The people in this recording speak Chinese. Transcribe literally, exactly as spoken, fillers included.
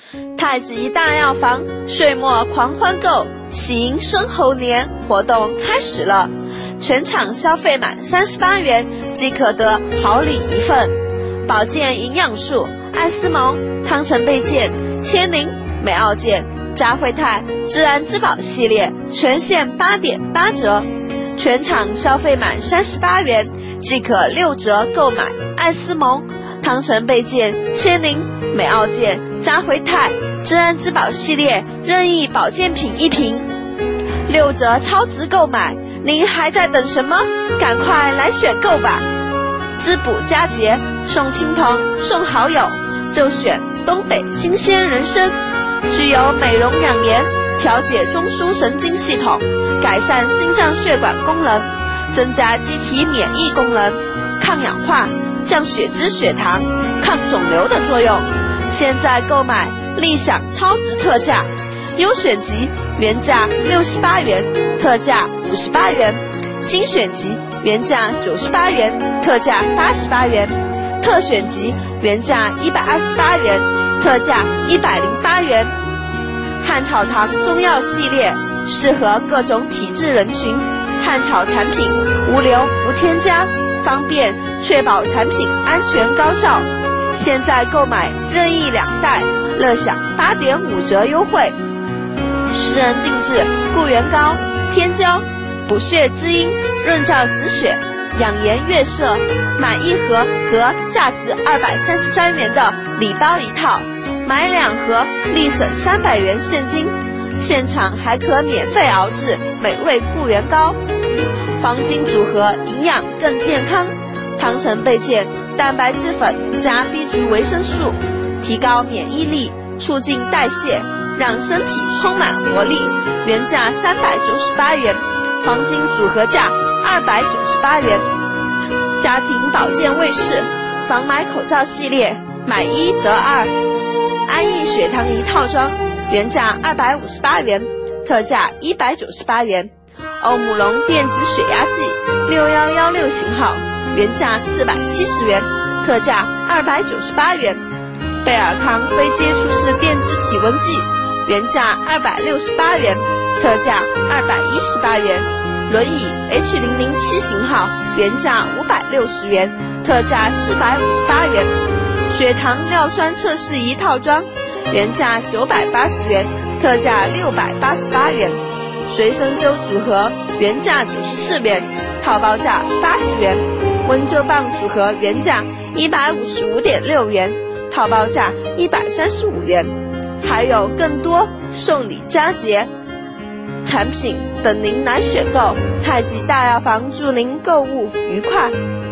太极大药房岁末狂欢购，喜迎生猴年活动开始了，全场消费满三十八元即可得好礼一份。保健营养素、艾司蒙、汤臣倍健、千灵、美奥健、扎辉泰、自然之宝系列全线八点八折，全场消费满三十八元即可六折购买艾司蒙、汤臣倍健、千灵、美奥健、扎辉泰、自然之宝系列任意保健品一瓶，六折超值购买，您还在等什么？赶快来选购吧！滋补佳节，送亲朋送好友，就选东北新鲜人参，具有美容养颜、调节中枢神经系统、改善心脏血管功能、增加机体免疫功能、抗氧化、降血脂血糖、抗肿瘤的作用。现在购买立享超值特价，优选级原价六十八元，特价五十八元；精选级原价九十八元，特价八十八元；特选级原价一百二十八元，特价一百零八元。汉草堂中药系列适合各种体质人群，汉草产品无硫无添加，方便确保产品安全高效。现在购买任意两袋，乐享 八点五折优惠。私人定制固元膏、天胶，补血滋阴，润燥止血，养颜悦色，买一盒得价值二百三十三元的礼包一套，买两盒立省三百元现金，现场还可免费熬制美味固元膏。黄金组合，营养更健康，汤臣倍健蛋白质粉加 B 族维生素，提高免疫力，促进代谢，让身体充满活力，原价三百九十八元，黄金组合价二百九十八元。家庭保健卫士防霾口罩系列买一得二，安逸血糖仪套装原价二百五十八元，特价一百九十八元。欧姆龙电子血压计六一一六型号原价四百七十元，特价二百九十八元。贝尔康非接触式电子体温计原价二百六十八元，特价二百一十八元。轮椅 H 零零七型号原价五百六十元，特价四百五十八元。血糖尿酸测试仪套装原价九百八十元，特价六百八十八元。随身灸组合原价九十四元，套包价八十元。温灸棒组合原价一百五十五点六元，套包价一百三十五元。还有更多送礼佳节产品等您来选购。太极大药房祝您购物愉快。